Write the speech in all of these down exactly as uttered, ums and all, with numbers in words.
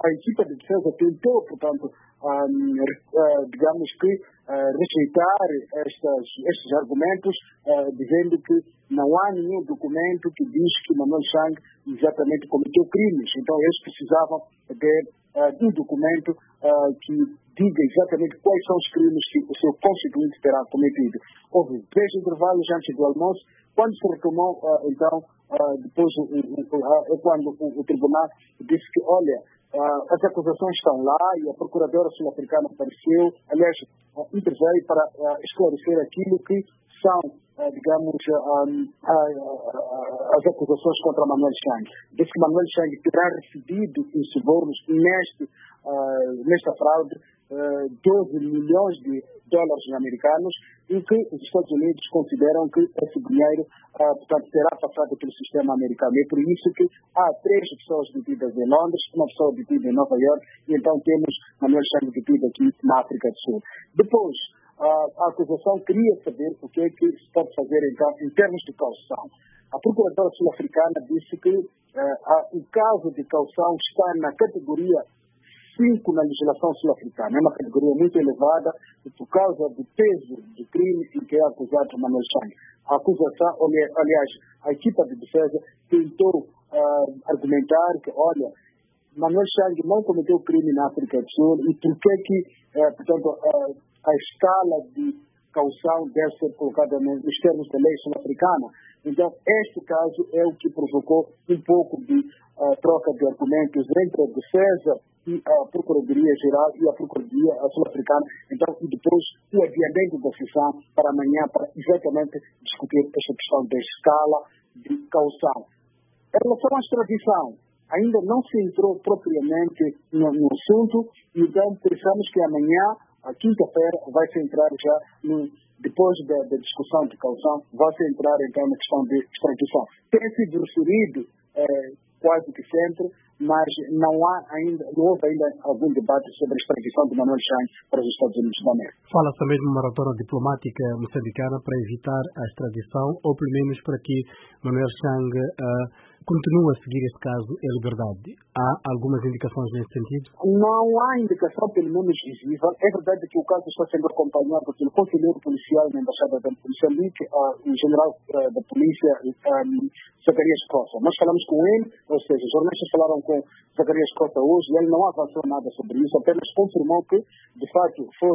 a equipa de defesa tentou, portanto, um, uh, digamos que uh, rejeitar estas, estes argumentos, uh, dizendo que não há nenhum documento que diz que Manuel Chang exatamente cometeu crimes. Então, eles precisavam de uh, um documento uh, que diga exatamente quais são os crimes que o seu constituinte terá cometido. Houve três intervalos antes do almoço. Quando se retomou, uh, então, uh, depois uh, uh, é quando o, o tribunal disse que, olha, uh, as acusações estão lá e a procuradora sul-africana apareceu, aliás, uh, interveio para uh, esclarecer aquilo que são, uh, digamos, uh, um, uh, uh, as acusações contra Manuel Chang. Diz que Manuel Chang terá recebido em subornos neste, uh, nesta fraude uh, doze milhões de dólares americanos e que os Estados Unidos consideram que esse dinheiro uh, portanto, será passado pelo sistema americano. É por isso que há três pessoas detidas em Londres, uma pessoa detida em Nova York e então temos Manuel Chang detido aqui na África do Sul. Depois, uh, a acusação queria saber o que é que se pode fazer então, em termos de caução. A procuradora sul-africana disse que uh, a, o caso de caução está na categoria cinco na legislação sul-africana. É uma categoria muito elevada por causa do peso do crime em que é acusado Manuel Chang. A acusação, aliás, a equipa de defesa tentou uh, argumentar que, olha, Manuel Chang não cometeu crime na África do Sul e por que que, uh, portanto, uh, a escala de caução deve ser colocada nos termos da lei sul-africana. Então, este caso é o que provocou um pouco de uh, troca de argumentos entre a defesa e a Procuradoria-Geral e a Procuradoria Sul-Africana. Então, e depois o adiamento da sessão para amanhã para exatamente discutir esta questão da escala de caução. Em relação à extradição, ainda não se entrou propriamente no, no assunto, então pensamos que amanhã, a quinta-feira, vai-se entrar já, no, depois da, da discussão de caução, vai-se entrar então na questão de extradição. Tem sido referido eh, quase que sempre, mas não há ainda, não houve ainda algum debate sobre a extradição de Manuel Chang para os Estados Unidos da América. Fala-se mesmo uma retorno diplomática moçambicana para evitar a extradição, ou pelo menos para que Manuel Chang uh, continue a seguir este caso em liberdade. Há algumas indicações nesse sentido? Não há indicação, pelo menos visível. É verdade que o caso está sendo acompanhado pelo conselheiro policial na Embaixada de Moçambique, uh, o general uh, da polícia, um, Zacarias Costa. Nós falamos com ele, ou seja, os jornalistas falaram com Zacarias Costa hoje e ele não avançou nada sobre isso, apenas confirmou que, de fato, foi,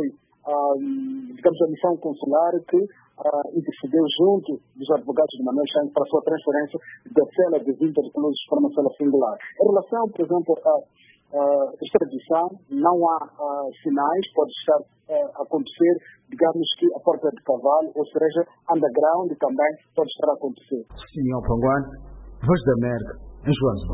um, digamos, a missão consular que uh, intercedeu junto dos advogados de Manuel Chang para a sua transferência da cela de vinte reclusos para uma cela singular. Em relação, por exemplo, à uh, extradição, não há uh, sinais, pode estar uh, a acontecer, digamos que a porta de cavalo, ou seja, underground também pode estar a acontecer. Senhor Panguan, Voz da América, em Joanesburgo.